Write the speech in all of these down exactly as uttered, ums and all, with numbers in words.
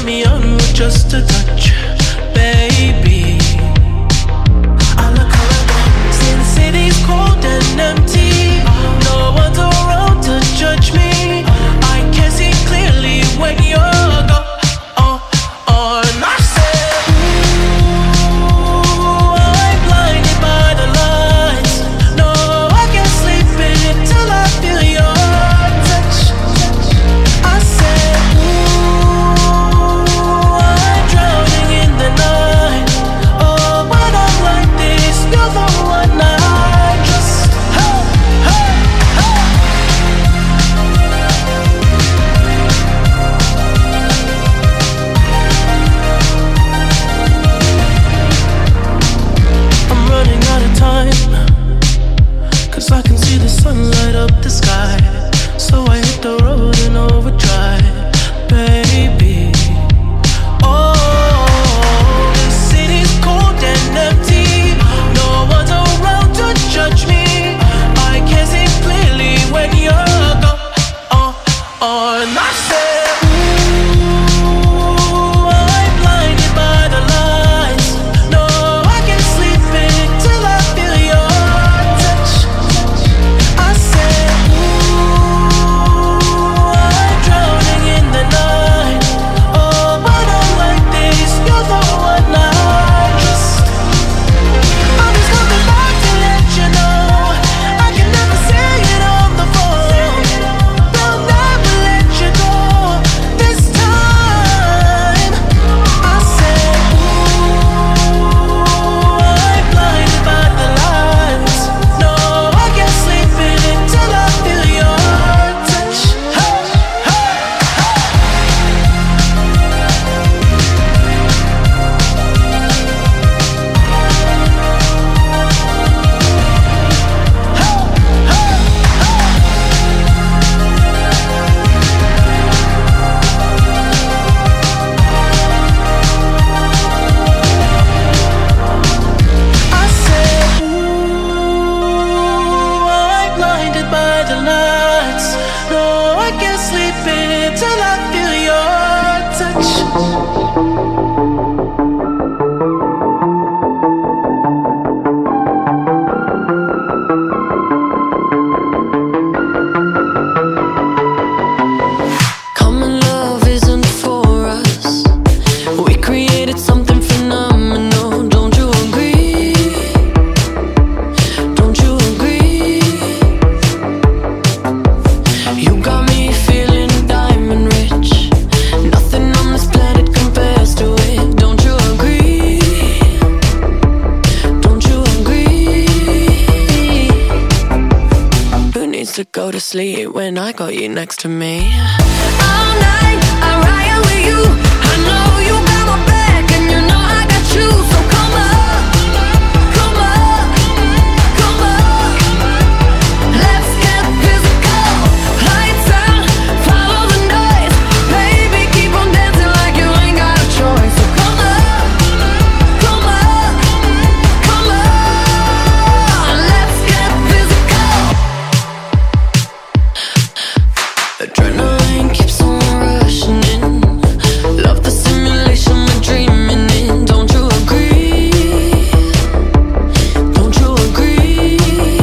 turn me on with just a touch, baby. I look around, since city's cold and empty, no one's around to judge me. I can see clearly when you're gone. I said, ooh, I'm blinded by the lights. No, I can't sleep until I feel your touch. I said, ooh, I'm drowning in the night. Oh, when I'm like this, you're the one I trust. Hey, hey, hey. I'm running out of time, 'cause I can see the sun light up the sky. So I hit the road in overdrive, baby. Oh, the city's cold and empty, no one's around to judge me. I can see clearly when you're gone. Oh, oh, and I said, ooh, I'm blinded by the lights. No, I can't sleep until I feel your touch. I said, ooh, I'm drowning in the night. Oh, when I'm like this, you're the one I trust. I'm just coming back to let you know I can never say it on the phone. They'll never let you go this time. I said, ooh, I'm blinded by the lights. No, I can't sleep until I feel your touch. Hey, hey, I said, ooh, I'm blinded by the lights. No, I can't sleep until I feel your touch. Common love isn't for us. We created something phenomenal. Don't you agree? Don't you agree? You got me feeling diamond rich. Nothing on this planet compares to it. Don't you agree? Don't you agree? Who needs to go to sleep when I got you next to me? All night I ride with you. I know you got my back, and you know I got you. So come up, come up, come up. Let's get physical. Lights out, follow the noise. Baby, keep on dancing like you ain't got a choice. So come up, come up, come up. Let's get physical. Adrenaline keeps on rushing in. Love the simulation we're dreaming in. Don't you agree? Don't you agree?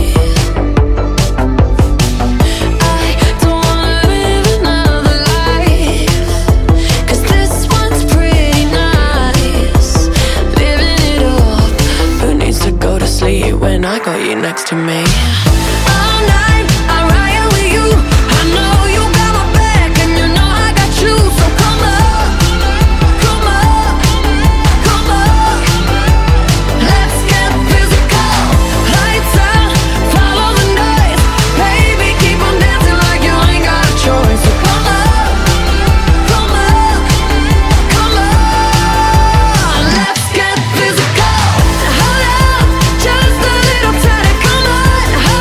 I don't wanna live another life, 'cause this one's pretty nice. Living it up. Who needs to go to sleep when I got you next to me? All night I ride with you. I know you got my back, and you know I got you. So come up, come up, come up. Let's get physical. Lights out, follow the noise. Baby, keep on dancing like you ain't got a choice. So come up, come up, come up. Let's get physical. Hold up, just a little time. Come on, hold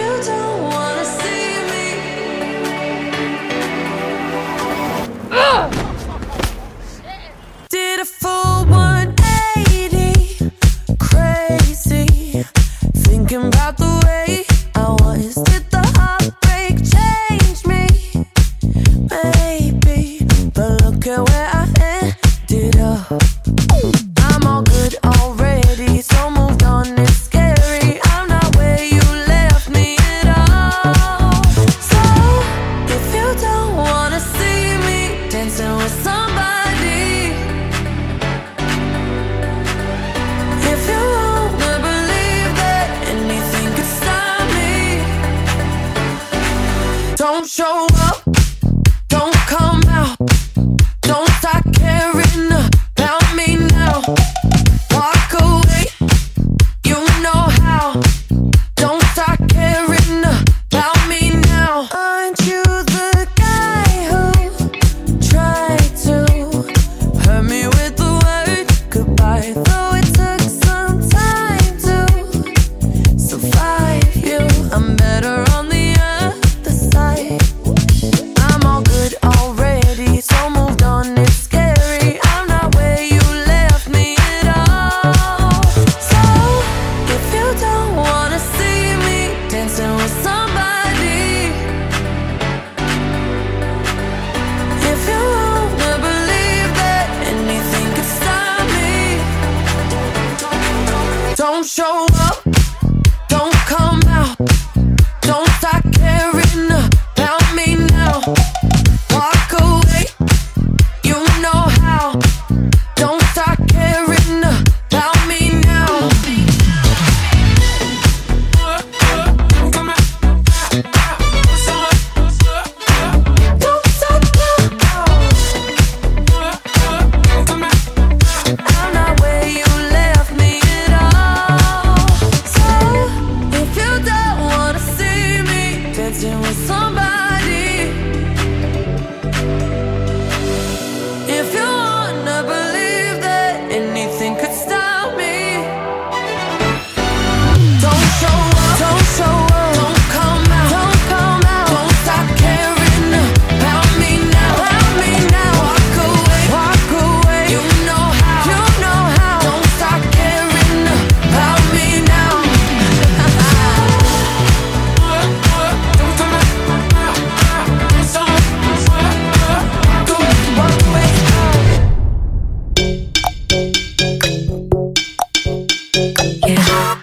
Don't show up, don't come out, don't start caring about me now. Walk away, you know how. Don't start caring about me now. Aren't you the guy who tried to hurt me with the word goodbye? Though it took some time to survive you, I'm better on the other side. I'm all good already, so moved on, it's scary. I'm not where you left me at all. So, if you don't wanna see me dancing with somebody, if you wanna believe that anything could stop me, don't show up, don't come out, don't start caring about me now. Walk away, you know how. Don't start caring about me now. Don't stop now. I'm not where you left me at all. So, if you don't wanna see me dancing with somebody, if you wanna believe that anything could stop me, don't show up, don't show up, don't come out, don't come out, don't stop caring about me now, about me now. Walk away, walk away, you know how, you know how. Don't stop caring about me now. Walk away. Yeah.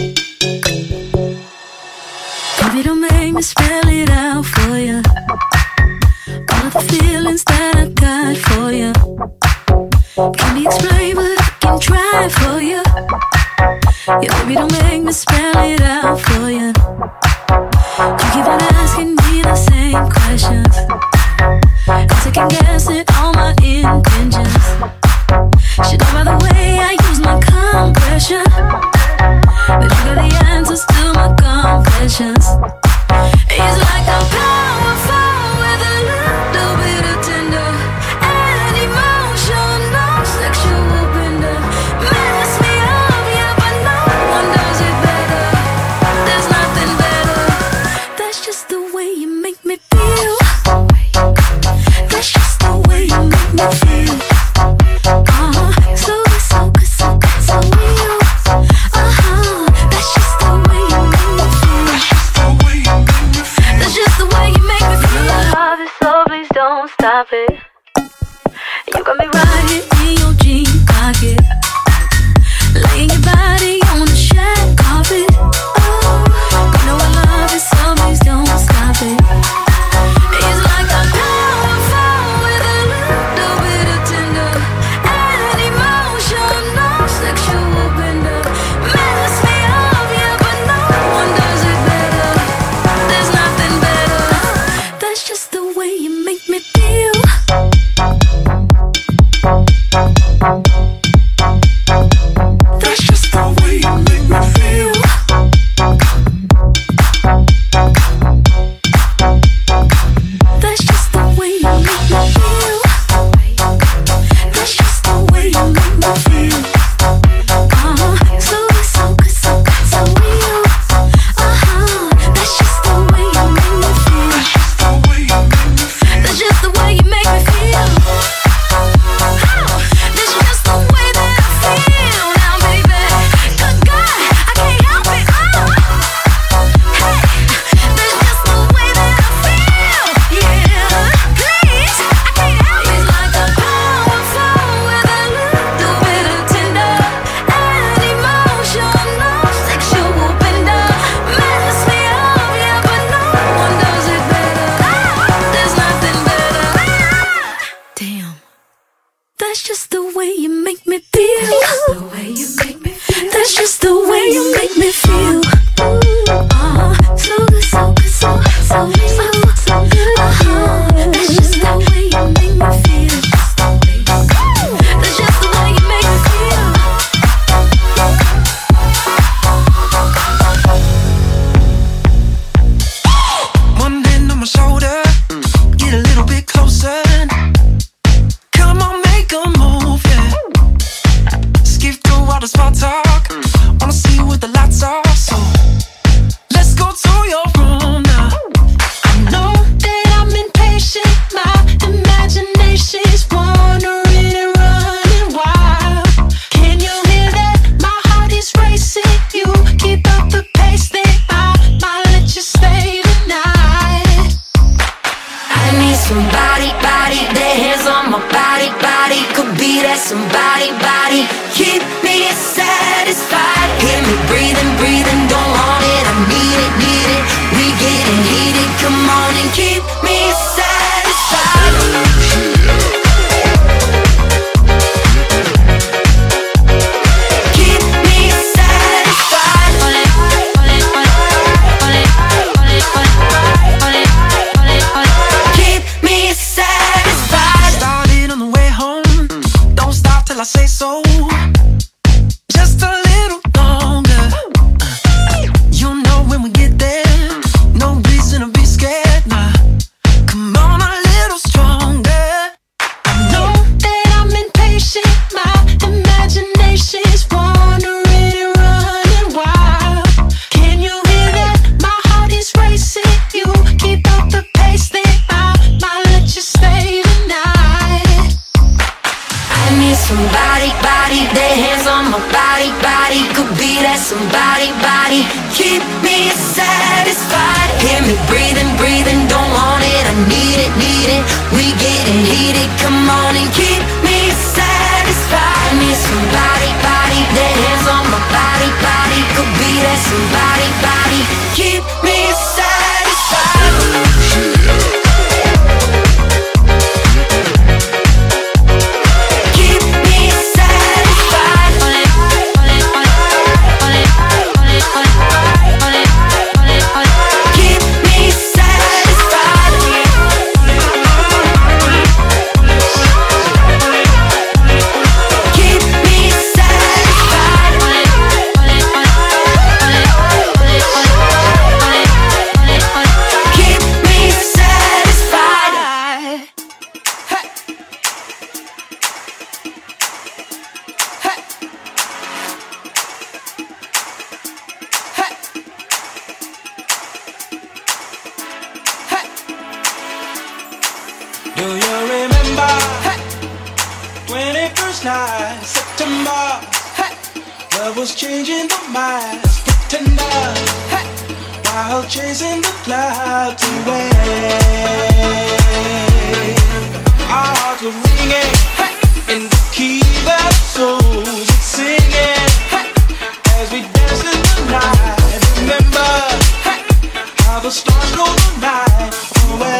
Baby, don't make me spell it out for you. All of the feelings that I got for you can't be explained, but I can try for you. Yeah, baby, don't make me spell it out for you. You keep on asking me the same questions, I'm second guessing all my intentions. Should know by the way I use my compression that you got the answers to my confessions. It's like I'm powerful with a little bit of tender and emotional sexual bender. Mess me up, yeah, but no one does it better. There's nothing better. That's just the way you make me feel. That's just the way you make me feel. Uh-huh, so good, so good, so good, so real. Uh-huh, that's just the way you make me feel. That's just the way you make me feel. I love it, so please don't stop it. You got me right here in your jean pocket, laying your body on the shag carpet. Oh, you know I love it, so please don't stop it. It's like I'm powerful with a little bit of tender and emotional sexual bender. Mess me up, yeah, but no one does it better. There's nothing better. That's just the way you make me feel. Hear me breathing, breathing, don't want it, I need it, need it. We getting heated, come on and keep me satisfied. I need somebody, body, their hands on my body, body. Could be that somebody, body. Keep me satisfied. Keep me satisfied. Keep me satisfied. Keep me satisfied. Keep me satisfied. Hey. Hey. Hey. Hey. Do you remember twenty-first night, September? Love was changing the minds, pretenders, while chasing the clouds away. Our hearts were ringing in the key that souls were singing as we danced in the night. Remember how the stars go the night away.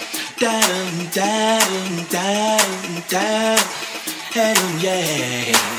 Yeah.